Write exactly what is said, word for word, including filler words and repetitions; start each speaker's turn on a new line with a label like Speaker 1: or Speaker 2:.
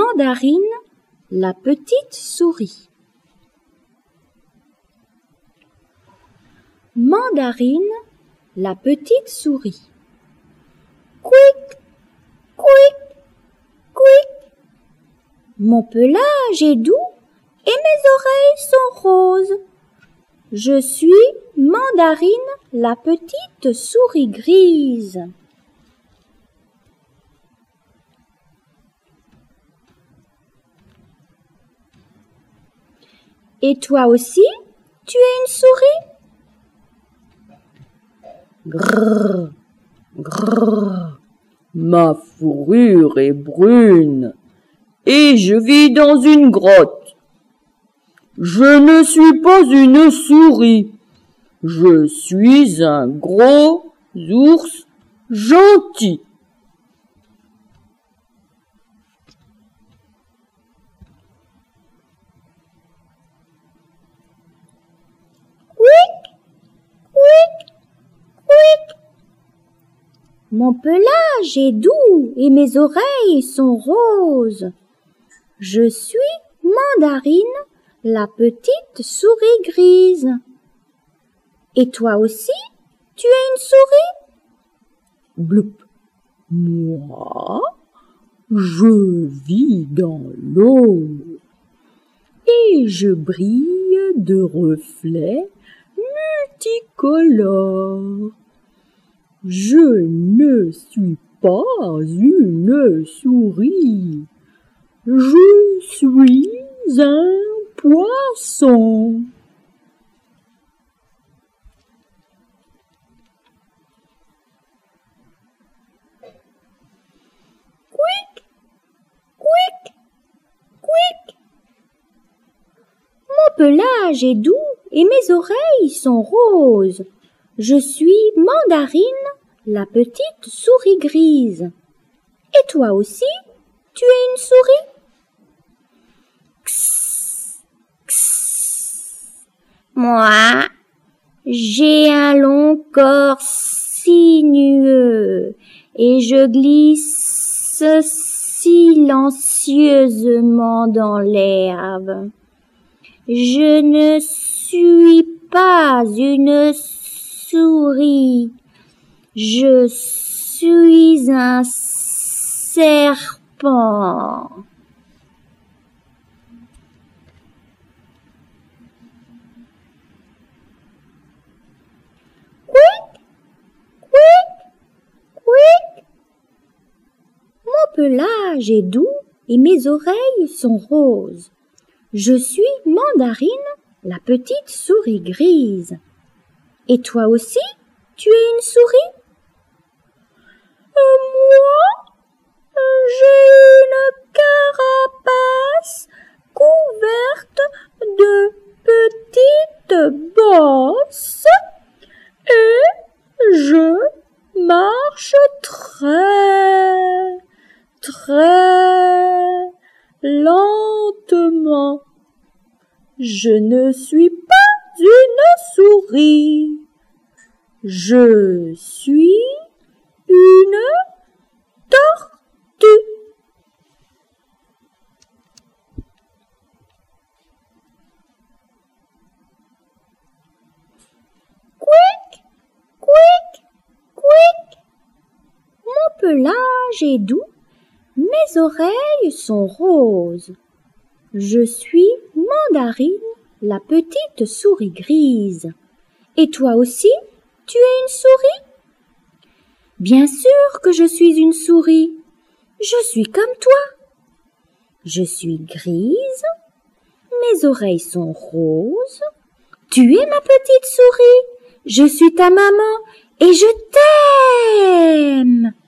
Speaker 1: Mandarine, la petite souris. Mandarine, la petite souris. Couic, couic, couic. Mon pelage est doux et mes oreilles sont roses. Je suis Mandarine, la petite souris grise. Et toi aussi, tu es une souris?
Speaker 2: Grrr, grrr, ma fourrure est brune et je vis dans une grotte. Je ne suis pas une souris, je suis un gros ours gentil.
Speaker 1: Couic, couic, couic. Mon pelage est doux et mes oreilles sont roses. Je suis Mandarine, la petite souris grise. Et toi aussi, tu es une souris?
Speaker 2: Bloup. Moi, je vis dans l'eau et je brille de reflets multicolores. Je ne suis pas une souris, je suis un poisson.
Speaker 1: Couic, couic, couic. Mon pelage est doux et mes oreilles sont roses. Je suis Mandarine, la petite souris grise. Et toi aussi, tu es une souris? Ks, ks. Moi, j'ai un long corps sinueux et je glisse silencieusement dans l'herbe. Je ne suis pas une souris, je suis un serpent. Couic, couic, couic. Mon pelage est doux et mes oreilles sont roses. Je suis Mandarine, la petite souris grise. Et toi aussi, tu es une souris? Euh, moi, j'ai une carapace couverte de petites bosses et je marche très, très lentement. Je ne suis pas une souris, je suis une tortue. Couic, couic, couic. Mon pelage est doux, mes oreilles sont roses. Je suis Mandarine, la petite souris grise. Et toi aussi, tu es une souris? Bien sûr que je suis une souris. Je suis comme toi. Je suis grise, mes oreilles sont roses. Tu es ma petite souris. Je suis ta maman et je t'aime.